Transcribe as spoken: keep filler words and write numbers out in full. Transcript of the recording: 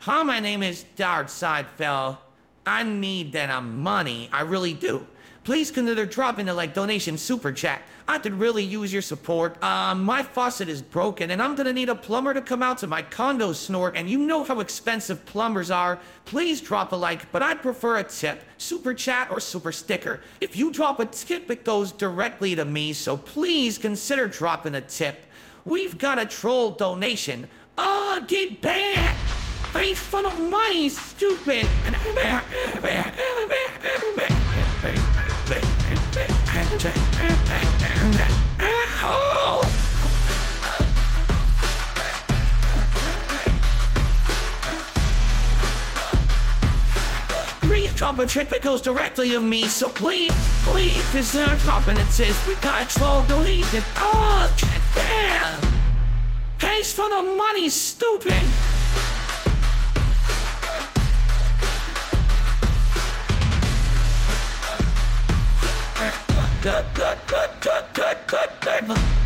Hi, my name is Dart Sidefell. I need that uh, money. I really do. Please consider dropping a like donation super chat. I could really use your support. Uh, my faucet is broken and I'm gonna need a plumber to come out to my condo snort, and you know how expensive plumbers are. Please drop a like, but I'd prefer a tip. Super chat or super sticker. If you drop a tip, it goes directly to me, so please consider dropping a tip. We've got a troll donation. Ah, uh, get back! I ain't fun of money, stupid! Please drop a trick that goes directly to me, so please, please consider dropping it, says we got a troll donation. Oh, damn! Pays for the money, stupid! Good, good, good, good, good, good, good.